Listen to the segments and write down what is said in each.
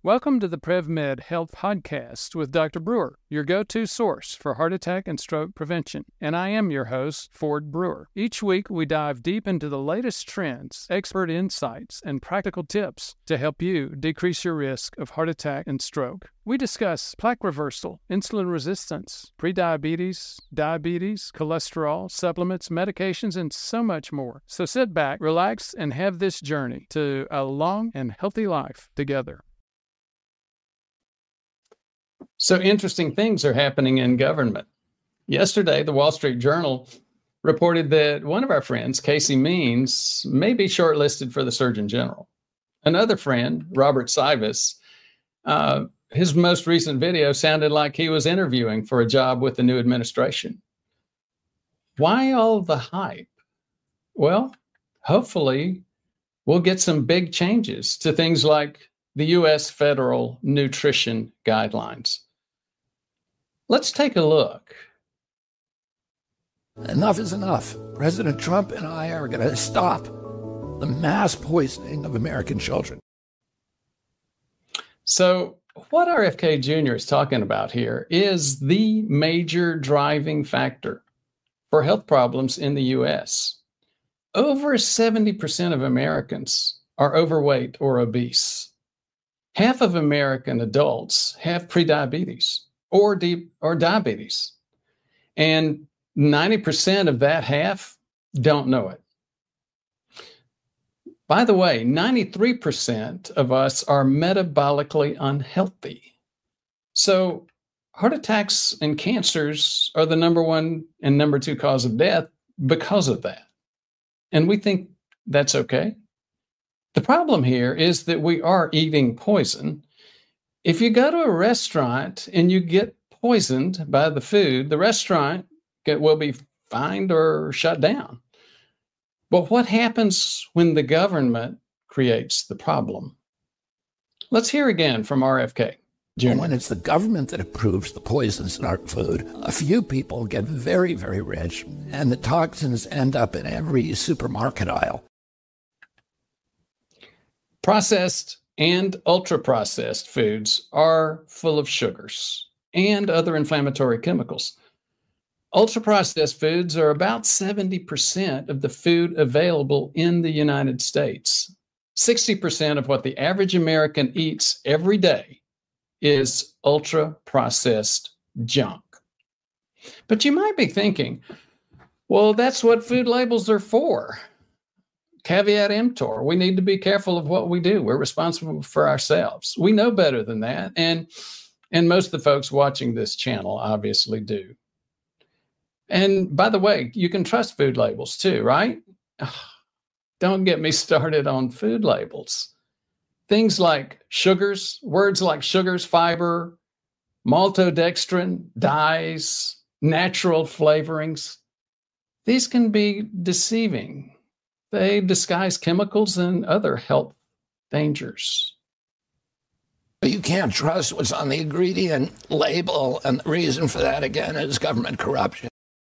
Welcome to the PrevMed Health Podcast with Dr. Brewer, your go-to source for heart attack and stroke prevention. And I am your host, Ford Brewer. Each week, we dive deep into the latest trends, expert insights, and practical tips to help you decrease your risk of heart attack and stroke. We discuss plaque reversal, insulin resistance, prediabetes, diabetes, cholesterol, supplements, medications, and so much more. So sit back, relax, and have this journey to a long and healthy life together. So interesting things are happening in government. Yesterday, the Wall Street Journal reported that one of our friends, Casey Means, may be shortlisted for the Surgeon General. Another friend, Robert Sivas, his most recent video sounded like he was interviewing for a job with the new administration. Why all the hype? Well, hopefully we'll get some big changes to things like the U.S. federal nutrition guidelines. Let's take a look. Enough is enough. President Trump and I are going to stop the mass poisoning of American children. So what RFK Jr. is talking about here is the major driving factor for health problems in the U.S. Over 70% of Americans are overweight or obese. Half of American adults have prediabetes or diabetes. And 90% of that half don't know it. By the way, 93% of us are metabolically unhealthy. So heart attacks and cancers are the number one and number two cause of death because of that. And we think that's okay. The problem here is that we are eating poison. If you go to a restaurant and you get poisoned by the food, the restaurant will be fined or shut down. But what happens when the government creates the problem? Let's hear again from RFK Jr. When it's the government that approves the poisons in our food, a few people get very, very rich, and the toxins end up in every supermarket aisle. Processed and ultra-processed foods are full of sugars and other inflammatory chemicals. Ultra-processed foods are about 70% of the food available in the United States. 60% of what the average American eats every day is ultra-processed junk. But you might be thinking, well, that's what food labels are for. Caveat emptor. We need to be careful of what we do. We're responsible for ourselves. We know better than that. And most of the folks watching this channel obviously do. And by the way, you can trust food labels too, right? Don't get me started on food labels. Things like sugars, words like sugars, fiber, maltodextrin, dyes, natural flavorings. These can be deceiving. They disguise chemicals and other health dangers. You can't trust what's on the ingredient label, and the reason for that, again, is government corruption.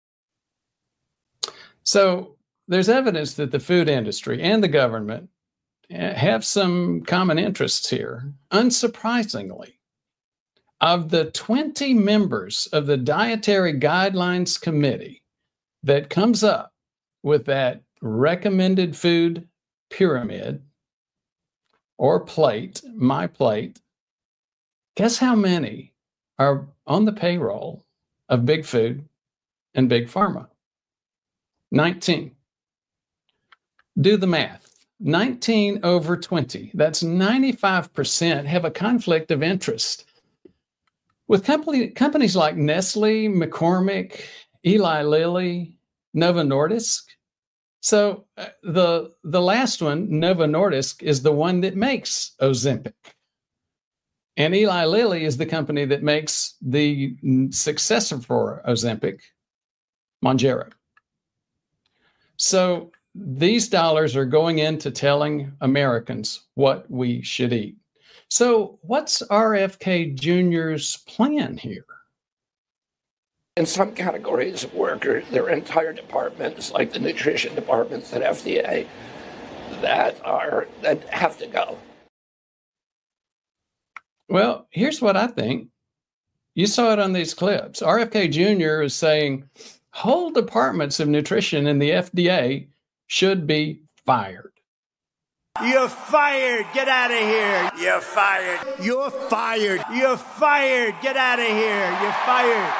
So there's evidence that the food industry and the government have some common interests here. Unsurprisingly, of the 20 members of the Dietary Guidelines Committee that comes up with that recommended food pyramid or plate, my plate, guess how many are on the payroll of Big Food and Big Pharma? 19. Do the math. 19 over 20. That's 95% have a conflict of interest with companies like Nestle, McCormick, Eli Lilly, Novo Nordisk. So the last one, Novo Nordisk, is the one that makes Ozempic. And Eli Lilly is the company that makes the successor for Ozempic, Mounjaro. So these dollars are going into telling Americans what we should eat. So what's RFK Jr.'s plan here? In some categories of workers, there are entire departments, like the nutrition departments at FDA, that have to go. Well, here's what I think. You saw it on these clips. RFK Jr. is saying whole departments of nutrition in the FDA should be fired. You're fired. Get out of here. You're fired. You're fired. You're fired. Get out of here. You're fired.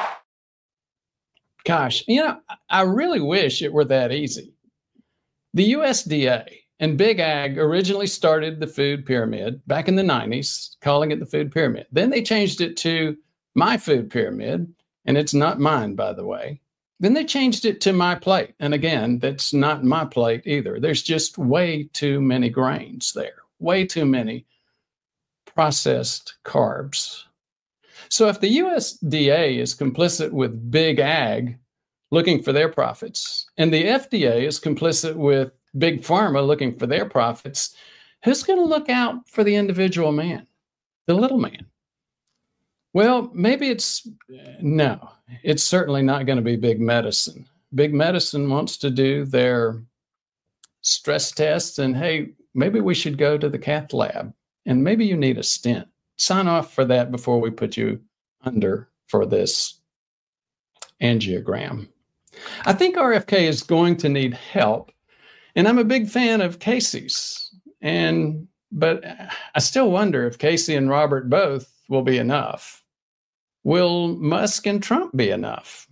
Gosh, I really wish it were that easy. The USDA and Big Ag originally started the food pyramid back in the 90s, calling it the food pyramid. Then they changed it to my food pyramid, and it's not mine, by the way. Then they changed it to my plate. And again, that's not my plate either. There's just way too many grains there, way too many processed carbs. So if the USDA is complicit with Big Ag looking for their profits, and the FDA is complicit with Big Pharma looking for their profits, who's going to look out for the individual man, the little man? Well, maybe it's certainly not going to be Big Medicine. Big Medicine wants to do their stress tests, and hey, maybe we should go to the cath lab, and maybe you need a stent. Sign off for that before we put you under for this angiogram. I think RFK is going to need help, and I'm a big fan of Casey's, but I still wonder if Casey and Robert both will be enough. Will Musk and Trump be enough?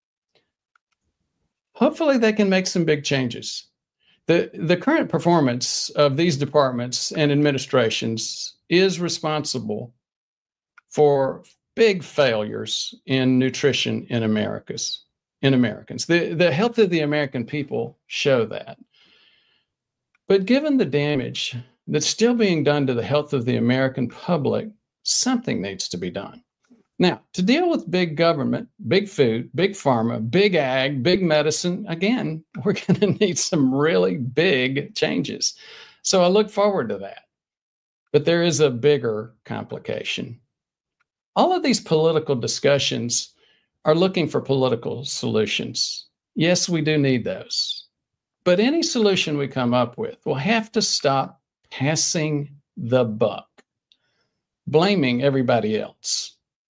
Hopefully they can make some big changes. The current performance of these departments and administrations is responsible for big failures in nutrition in Americans. The health of the American people show that. But given the damage that's still being done to the health of the American public, something needs to be done. Now, to deal with big government, big food, big pharma, big ag, big medicine, again, we're going to need some really big changes. So I look forward to that. But there is a bigger complication. All of these political discussions are looking for political solutions. Yes, we do need those. But any solution we come up with will have to stop passing the buck, blaming everybody else.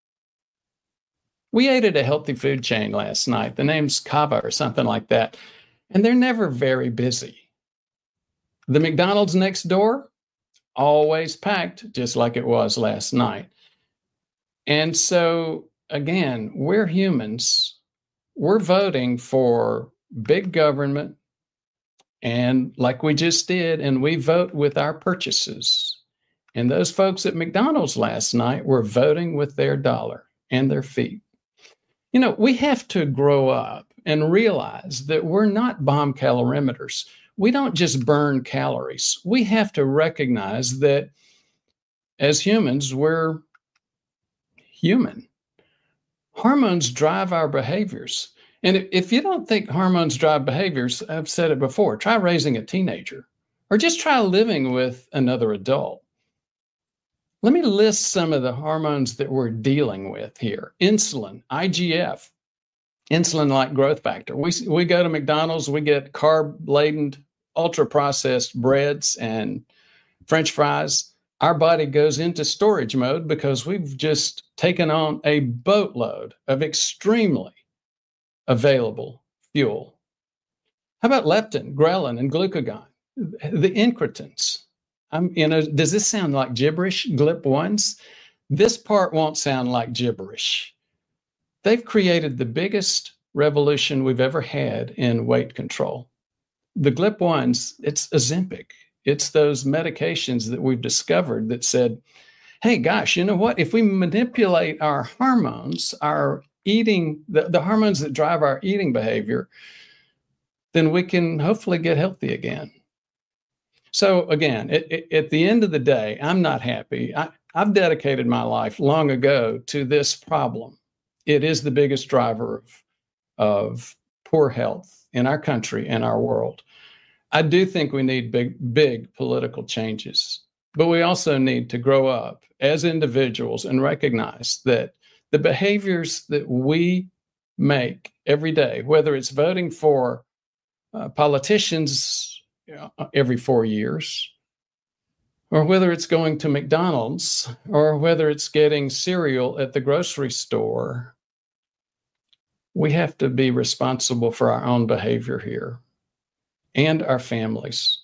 We ate at a healthy food chain last night. The name's Cava or something like that. And they're never very busy. The McDonald's next door, always packed, just like it was last night. And so, again, we're humans. We're voting for big government. And like we just did, and we vote with our purchases. And those folks at McDonald's last night were voting with their dollar and their feet. We have to grow up and realize that we're not bomb calorimeters. We don't just burn calories. We have to recognize that as humans, we're human. Hormones drive our behaviors. And if you don't think hormones drive behaviors, I've said it before, try raising a teenager or just try living with another adult. Let me list some of the hormones that we're dealing with here. Insulin, IGF, insulin-like growth factor. We go to McDonald's, we get carb-laden, ultra-processed breads and French fries. Our body goes into storage mode because we've just taken on a boatload of extremely available fuel. How about leptin, ghrelin, and glucagon, the incretins? Does this sound like gibberish, GLP-1s? This part won't sound like gibberish. They've created the biggest revolution we've ever had in weight control. The GLP-1s, it's Ozempic. It's those medications that we've discovered that said, hey, gosh, you know what? If we manipulate our hormones, our eating, the hormones that drive our eating behavior, then we can hopefully get healthy again. So again, at the end of the day, I'm not happy. I've dedicated my life long ago to this problem. It is the biggest driver of poor health in our country and our world. I do think we need big political changes, but we also need to grow up as individuals and recognize that the behaviors that we make every day, whether it's voting for politicians every 4 years, or whether it's going to McDonald's, or whether it's getting cereal at the grocery store, we have to be responsible for our own behavior here and our families.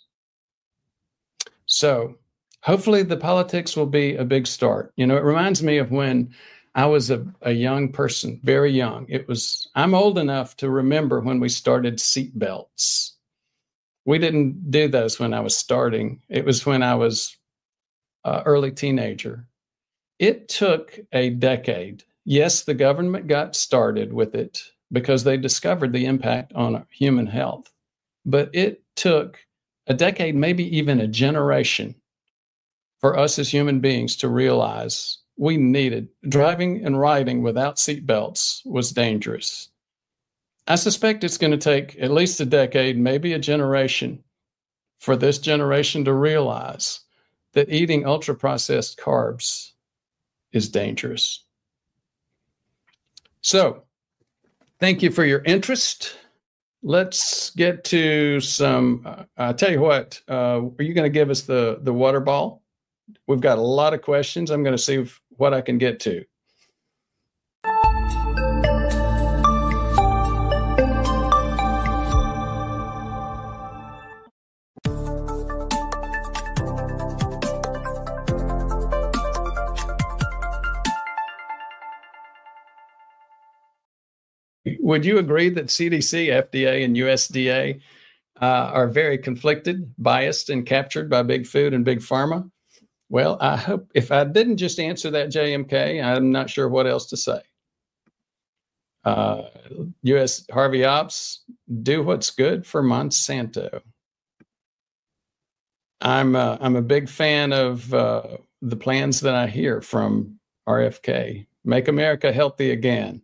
So hopefully the politics will be a big start. You know, it reminds me of when I was a young person, very young. I'm old enough to remember when we started seatbelts. We didn't do those when I was starting. It was when I was early teenager. It took a decade. Yes, the government got started with it because they discovered the impact on human health. But it took a decade, maybe even a generation, for us as human beings to realize we needed driving and riding without seatbelts was dangerous. I suspect it's going to take at least a decade, maybe a generation, for this generation to realize that eating ultra-processed carbs is dangerous. So, thank you for your interest. Let's get to some, I'll tell you what, are you going to give us the water ball? We've got a lot of questions. I'm going to see what I can get to. Would you agree that CDC, FDA, and USDA are very conflicted, biased, and captured by big food and big pharma? Well, I hope if I didn't just answer that, JMK, I'm not sure what else to say. US Harvey Ops, do what's good for Monsanto. I'm a big fan of the plans that I hear from RFK. Make America healthy again.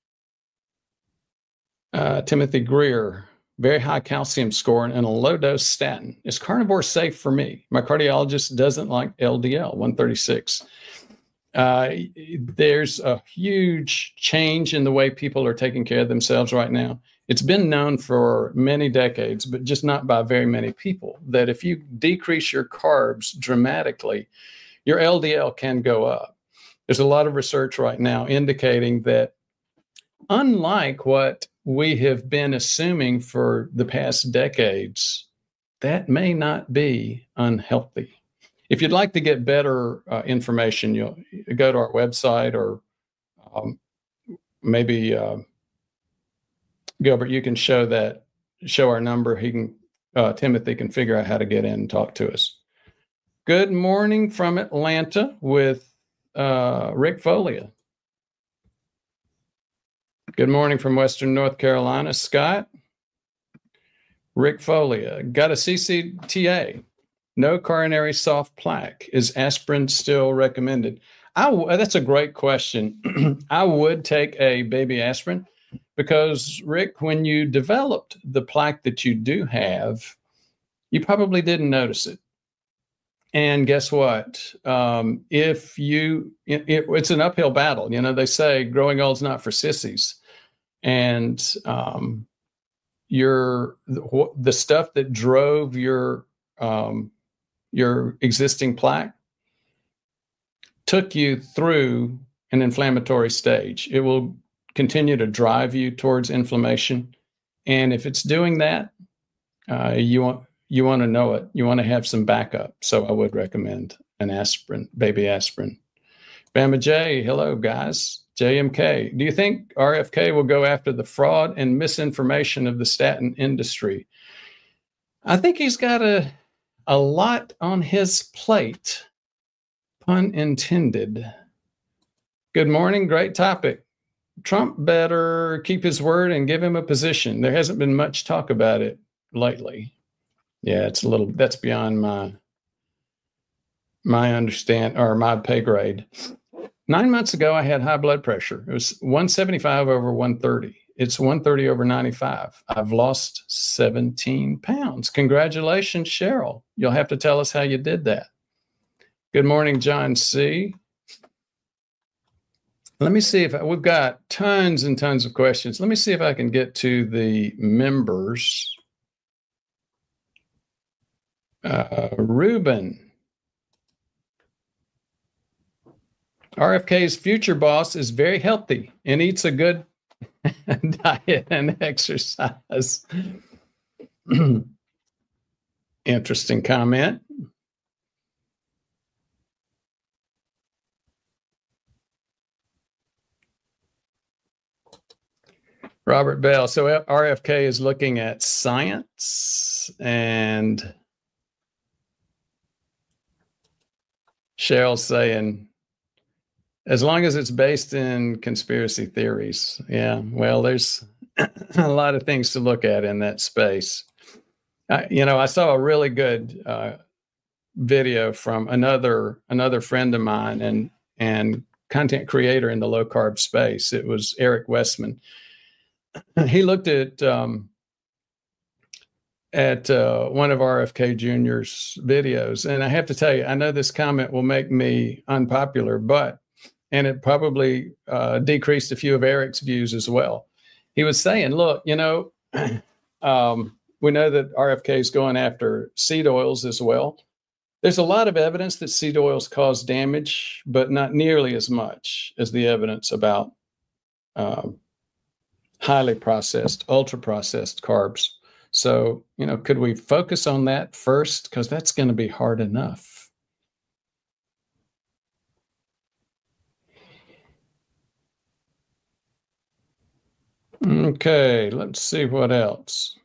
Timothy Greer, very high calcium score and a low dose statin. Is carnivore safe for me? My cardiologist doesn't like LDL, 136. There's a huge change in the way people are taking care of themselves right now. It's been known for many decades, but just not by very many people, that if you decrease your carbs dramatically, your LDL can go up. There's a lot of research right now indicating that unlike what we have been assuming for the past decades, that may not be unhealthy. If you'd like to get better information, you'll go to our website, or maybe Gilbert, you can show our number. Timothy can figure out how to get in and talk to us. Good morning from Atlanta with Rick Folia. Good morning from Western North Carolina, Scott. Rick Folia, got a CCTA, no coronary soft plaque. Is aspirin still recommended? That's a great question. I would take a baby aspirin because, Rick, when you developed the plaque that you do have, you probably didn't notice it. And guess what? It's an uphill battle. You know, they say growing old's not for sissies. And the stuff that drove your existing plaque took you through an inflammatory stage. It will continue to drive you towards inflammation. And if it's doing that, you want to know it. You want to have some backup. So I would recommend an aspirin, baby aspirin. Bama J, hello, guys. JMK, do you think RFK will go after the fraud and misinformation of the statin industry? I think he's got a lot on his plate, pun intended. Good morning, great topic. Trump better keep his word and give him a position. There hasn't been much talk about it lately. Yeah, that's beyond my understand or my pay grade. 9 months ago, I had high blood pressure. It was 175 over 130. It's 130 over 95. I've lost 17 pounds. Congratulations, Cheryl. You'll have to tell us how you did that. Good morning, John C. Let me see if we've got tons and tons of questions. Let me see if I can get to the members. Ruben, RFK's future boss is very healthy and eats a good diet and exercise. Interesting comment. Robert Bell. So RFK is looking at science, and Cheryl's saying, as long as it's based in conspiracy theories. Yeah, well, there's a lot of things to look at in that space. I saw a really good video from another friend of mine and content creator in the low carb space. It was Eric Westman. He looked at one of RFK Jr.'s videos, and I have to tell you, I know this comment will make me unpopular, and it probably decreased a few of Eric's views as well. He was saying, look, we know that RFK is going after seed oils as well. There's a lot of evidence that seed oils cause damage, but not nearly as much as the evidence about highly processed, ultra processed carbs. So, could we focus on that first? Because that's going to be hard enough. Okay, let's see what else.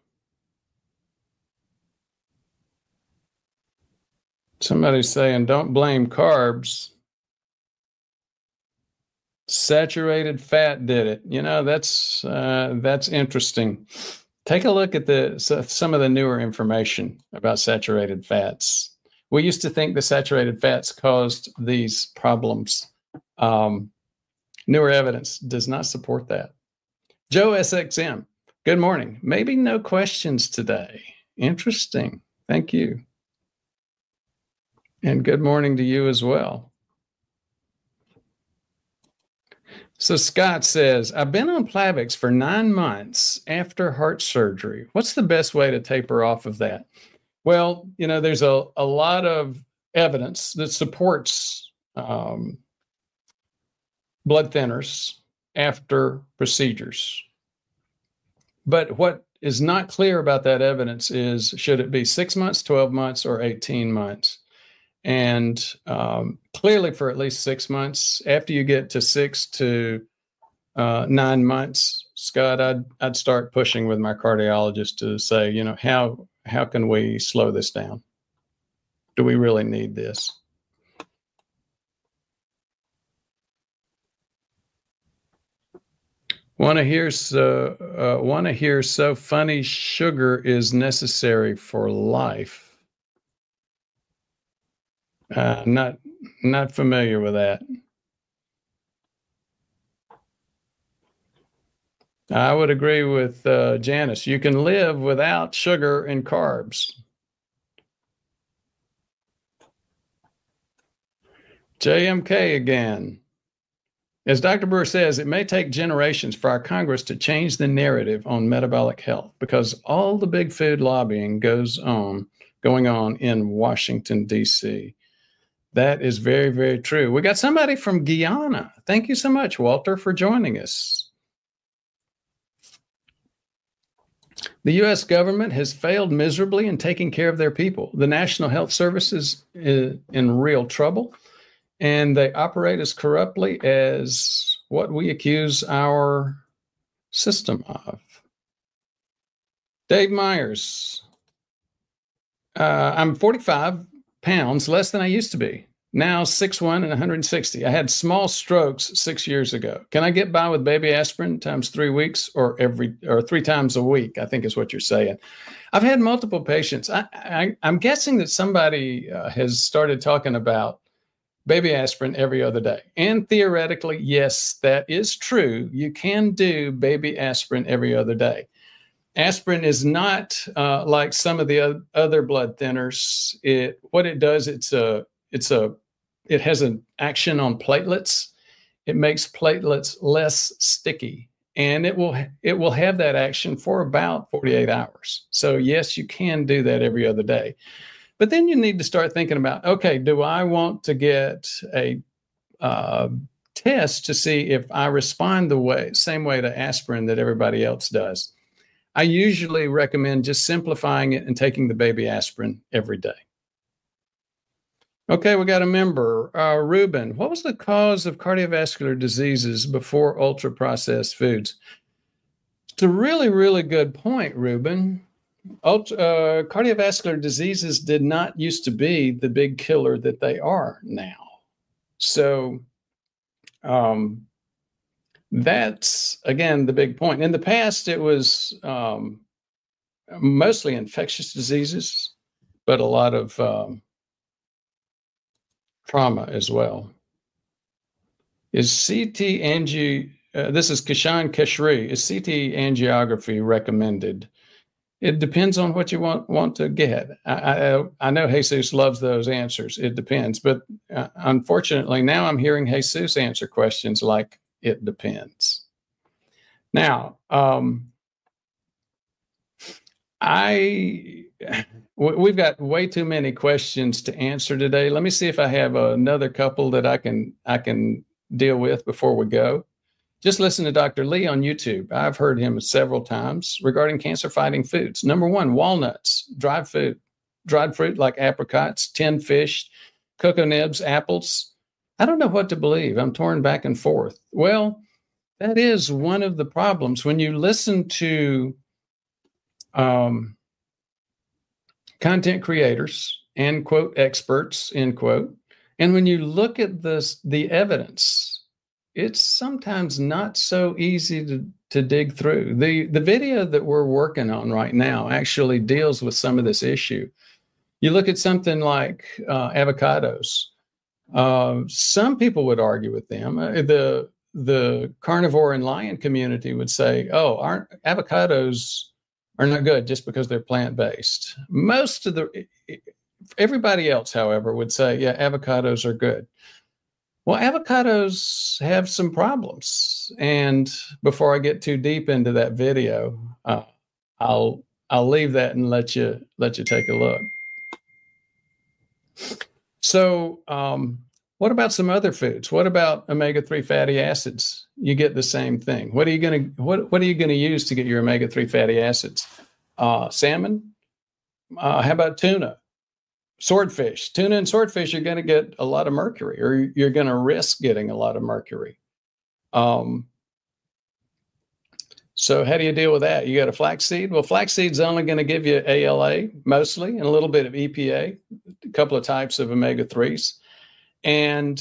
Somebody's saying, don't blame carbs. Saturated fat did it. That's interesting. Take a look at some of the newer information about saturated fats. We used to think the saturated fats caused these problems. Newer evidence does not support that. Joe SXM, good morning. Maybe no questions today. Interesting. Thank you. And good morning to you as well. So Scott says, I've been on Plavix for 9 months after heart surgery. What's the best way to taper off of that? Well, there's a lot of evidence that supports blood thinners after procedures. But what is not clear about that evidence is, should it be 6 months, 12 months, or 18 months? And clearly for at least 6 months. After you get to 6 to 9 months, Scott, I'd start pushing with my cardiologist to say, how can we slow this down? Do we really need this? Want to hear so funny sugar is necessary for life. Not familiar with that. I would agree with Janice. You can live without sugar and carbs. JMK again. As Dr. Brewer says, it may take generations for our Congress to change the narrative on metabolic health because all the big food lobbying going on in Washington, D.C. That is very, very true. We got somebody from Guyana. Thank you so much, Walter, for joining us. The U.S. government has failed miserably in taking care of their people. The National Health Service is in real trouble, and they operate as corruptly as what we accuse our system of. Dave Myers. I'm 45 pounds, less than I used to be. Now 6'1" and 160. I had small strokes 6 years ago. Can I get by with baby aspirin times 3 weeks or 3 times a week? I think is what you're saying. I've had multiple patients. I'm guessing that somebody has started talking about baby aspirin every other day. And theoretically, yes, that is true. You can do baby aspirin every other day. Aspirin is not like some of the other blood thinners. What it does, it has an action on platelets. It makes platelets less sticky, and it will have that action for about 48 hours. So yes, you can do that every other day. But then you need to start thinking about, okay, do I want to get a test to see if I respond same way to aspirin that everybody else does. I usually recommend just simplifying it and taking the baby aspirin every day. Okay, we got a member, Ruben. What was the cause of cardiovascular diseases before ultra-processed foods? It's a really, really good point, Ruben. Cardiovascular diseases did not used to be the big killer that they are now. So that's, again, the big point. In the past, it was mostly infectious diseases, but a lot of trauma as well. Is CT this is Kishan Keshri. Is CT angiography recommended? It depends on what you want to get. I know Jesus loves those answers. It depends. But unfortunately, now I'm hearing Jesus answer questions like it depends. Now, we've got way too many questions to answer today. Let me see if I have another couple that I can deal with before we go. Just listen to Dr. Lee on YouTube. I've heard him several times regarding cancer-fighting foods. Number one, walnuts, dried fruit like apricots, tinned fish, cocoa nibs, apples. I don't know what to believe. I'm torn back and forth. Well, that is one of the problems. When you listen to content creators and quote experts, end quote, and when you look at the evidence, it's sometimes not so easy to dig through. The video that we're working on right now actually deals with some of this issue. You look at something like avocados. Some people would argue with them. The carnivore and lion community would say, "Oh, avocados are not good just because they're plant-based." Everybody else, however, would say, "Yeah, avocados are good." Well, avocados have some problems. And before I get too deep into that video, I'll leave that and let you take a look. So what about some other foods? What about omega-3 fatty acids? You get the same thing. What are you gonna use to get your omega-3 fatty acids? Salmon? How about tuna? Swordfish. Tuna and swordfish are going to get a lot of mercury, or you're going to risk getting a lot of mercury. So how do you deal with that? You got a flaxseed? Well, flaxseed's only going to give you ALA mostly, and a little bit of EPA, a couple of types of omega-3s. And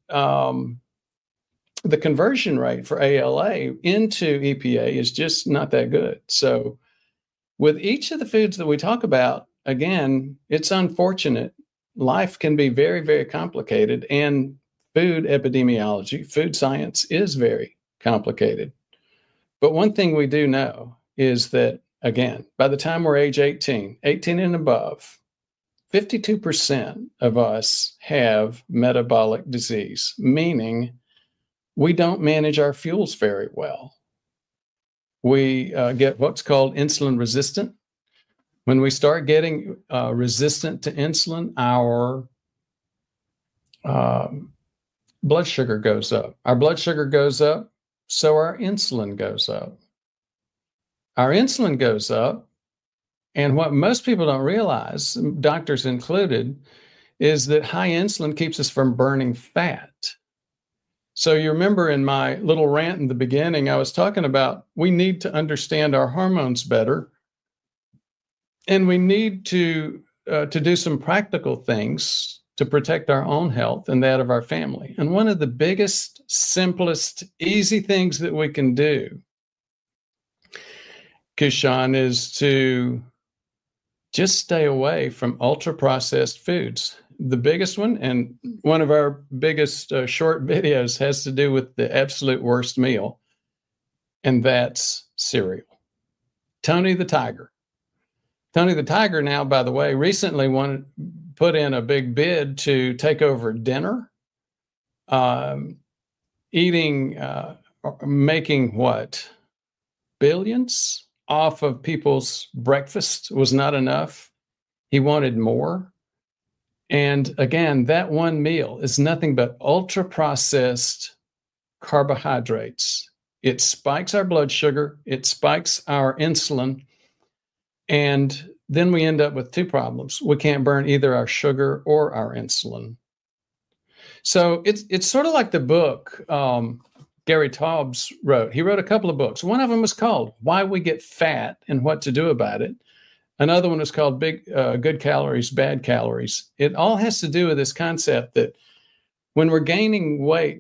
the conversion rate for ALA into EPA is just not that good. So with each of the foods that we talk about, again, it's unfortunate. Life can be very, very complicated, and food epidemiology, food science is very complicated. But one thing we do know is that, again, by the time we're age 18 and above, 52% of us have metabolic disease, meaning we don't manage our fuels very well. We get what's called insulin resistant. When we start getting resistant to insulin, our blood sugar goes up. Our blood sugar goes up, so our insulin goes up. Our insulin goes up, and what most people don't realize, doctors included, is that high insulin keeps us from burning fat. So you remember in my little rant in the beginning, I was talking about we need to understand our hormones better. And we need to do some practical things to protect our own health and that of our family. And one of the biggest, simplest, easy things that we can do, Kishan, is to just stay away from ultra-processed foods. The biggest one, and one of our biggest short videos, has to do with the absolute worst meal, and that's cereal. Tony the Tiger. Tony the Tiger now, by the way, recently put in a big bid to take over dinner. Making what? Billions off of people's breakfast was not enough. He wanted more. And again, that one meal is nothing but ultra-processed carbohydrates. It spikes our blood sugar, it spikes our insulin, and then we end up with two problems. We can't burn either our sugar or our insulin. So it's sort of like the book Gary Taubes wrote. He wrote a couple of books. One of them was called Why We Get Fat and What to Do About It. Another one was called Good Calories, Bad Calories. It all has to do with this concept that when we're gaining weight,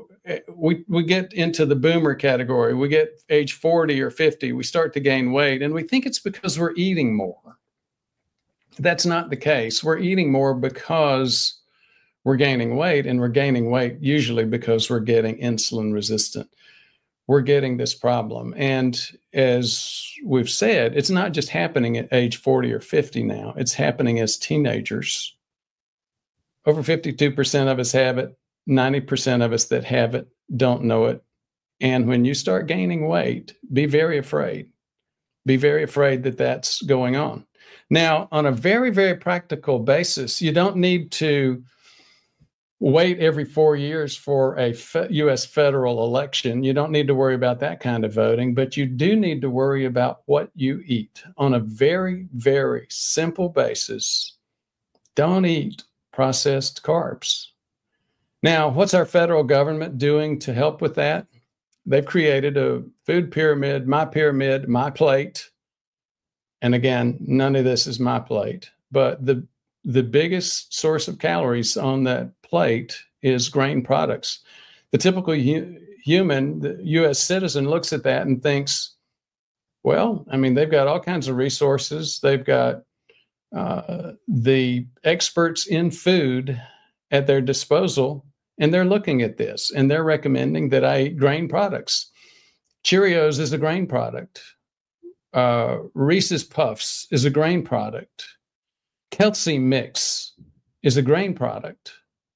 we get into the boomer category. We get age 40 or 50, we start to gain weight, and we think it's because we're eating more. That's not the case. We're eating more because we're gaining weight, and we're gaining weight usually because we're getting insulin resistant. We're getting this problem. And as we've said, it's not just happening at age 40 or 50 now. It's happening as teenagers. Over 52% of us have it. 90% of us that have it don't know it. And when you start gaining weight, be very afraid. Be very afraid that that's going on. Now, on a very, very practical basis, you don't need to wait every 4 years for a U.S. federal election. You don't need to worry about that kind of voting, but you do need to worry about what you eat on a very, very simple basis. Don't eat processed carbs. Now, what's our federal government doing to help with that? They've created a food pyramid, my plate. And again, none of this is my plate, but the biggest source of calories on that plate is grain products. The typical human, the U.S. citizen, looks at that and thinks, well, I mean, they've got all kinds of resources. They've got the experts in food at their disposal, and they're looking at this, and they're recommending that I eat grain products. Cheerios is a grain product. Reese's Puffs is a grain product. Kelsey Mix is a grain product.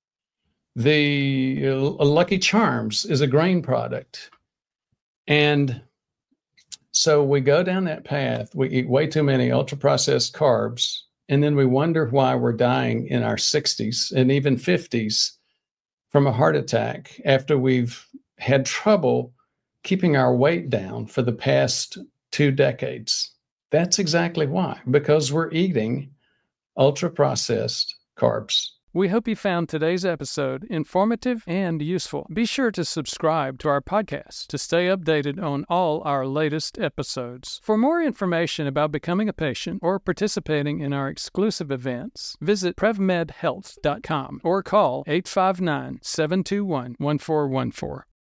The Lucky Charms is a grain product. And so we go down that path. We eat way too many ultra-processed carbs, and then we wonder why we're dying in our 60s and even 50s from a heart attack after we've had trouble keeping our weight down for the past 2 decades. That's exactly why, because we're eating ultra-processed carbs. We hope you found today's episode informative and useful. Be sure to subscribe to our podcast to stay updated on all our latest episodes. For more information about becoming a patient or participating in our exclusive events, visit PrevMedHealth.com or call 859-721-1414.